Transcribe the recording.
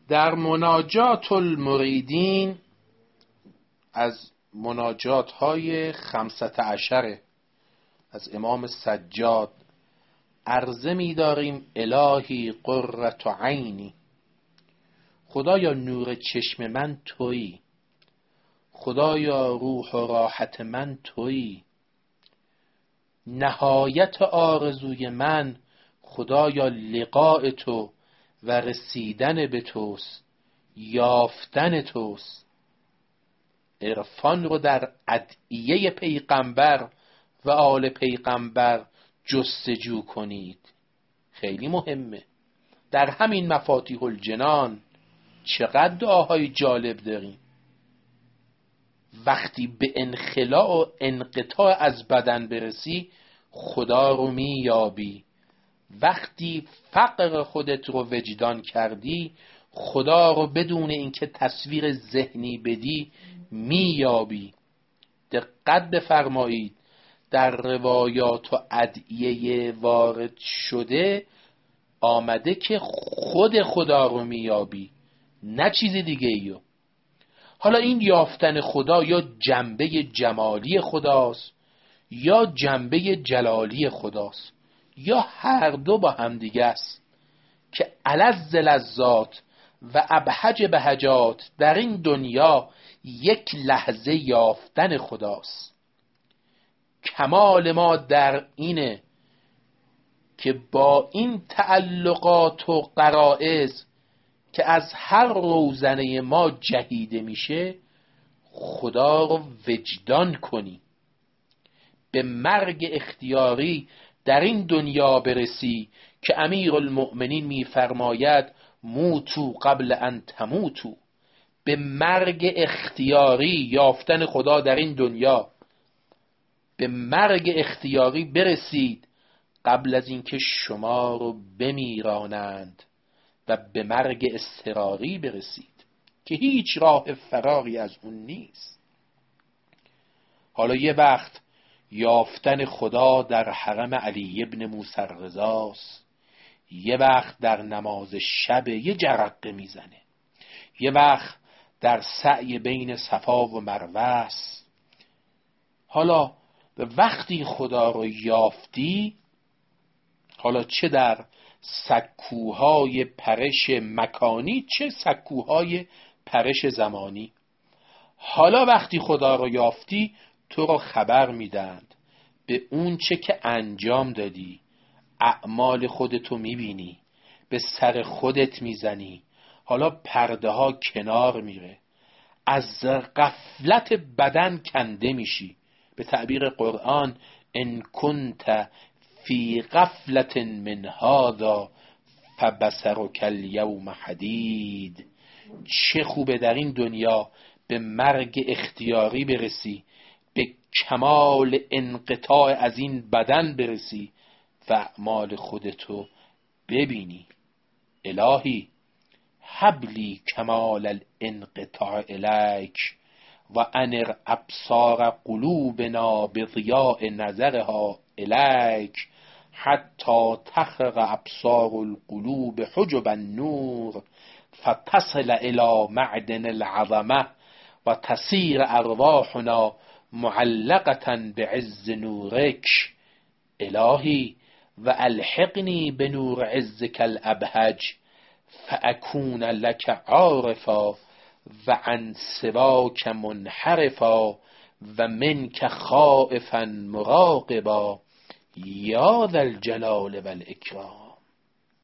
در مناجات المریدین از مناجات های 15 از امام سجاد عرضه می داریم: الهی قرة عینی، خدایا نور چشم من تویی، خدایا روح و راحت من تویی، نهایت آرزوی من خدایا لقاء تو و رسیدن به توست، یافتن توست. عرفان رو در ادعیه پیغمبر و آل پیغمبر جستجو کنید. خیلی مهمه. در همین مفاتیح الجنان چقدر دعاهای جالب داریم. وقتی به انخلاع و انقطاع از بدن برسی خدا رو میابی. وقتی فقر خودت رو وجدان کردی خدا رو بدون اینکه تصویر ذهنی بدی میابی. دقت بفرمایید، در روایات و ادعیه وارد شده آمده که خود خدا رو میابی، نه چیز دیگه ایو. حالا این یافتن خدا یا جنبه جمالی خداست یا جنبه جلالی خداست یا هر دو با هم دیگه است که الذ لذات و ابهج بهجات در این دنیا یک لحظه یافتن خداست. کمال ما در اینه که با این تعلقات و غرائز که از هر روزنه ما جهیده میشه خدا رو وجدان کنی، به مرگ اختیاری در این دنیا برسی که امیرالمؤمنین میفرماید موتو قبل ان تموتو. به مرگ اختیاری یافتن خدا در این دنیا، به مرگ اختیاری برسید قبل از اینکه شما رو بمیرانند و به مرگ اضطراری برسید که هیچ راه فراری از اون نیست. حالا یه وقت یافتن خدا در حرم علی ابن موسی رضاست، یه وقت در نماز شب یه جرقه میزنه، یه وقت در سعی بین صفا و مروه است. حالا وقتی خدا رو یافتی، حالا چه در سکوهای پرش مکانی چه سکوهای پرش زمانی، حالا وقتی خدا رو یافتی تو رو خبر میدند به اون چه که انجام دادی. اعمال خودتو میبینی، به سر خودت میزنی. حالا پرده ها کنار میره، از غفلت بدن کنده میشی. به تعبیر قرآن ان کنت فی غفلت من هذا فبصرک الیوم حدید. چه خوبه در این دنیا به مرگ اختیاری برسی، به کمال انقطاع از این بدن برسی و اعمال خودتو ببینی. الهی حبلی کمال الانقطاع الیک و انر ابصار قلوبنا بضیاء نظرها الیک حتی تخرق ابصار القلوب حجب النور فتصل الى معدن العظمه و تصیر ارواحنا معلقة بعز نورک. الهی و الحقنی بنور عزک الابهج فاکون لک عارفا و عن سواک منحرفا و منک خائفا مراقبا یا ذا الجلال والاکرام.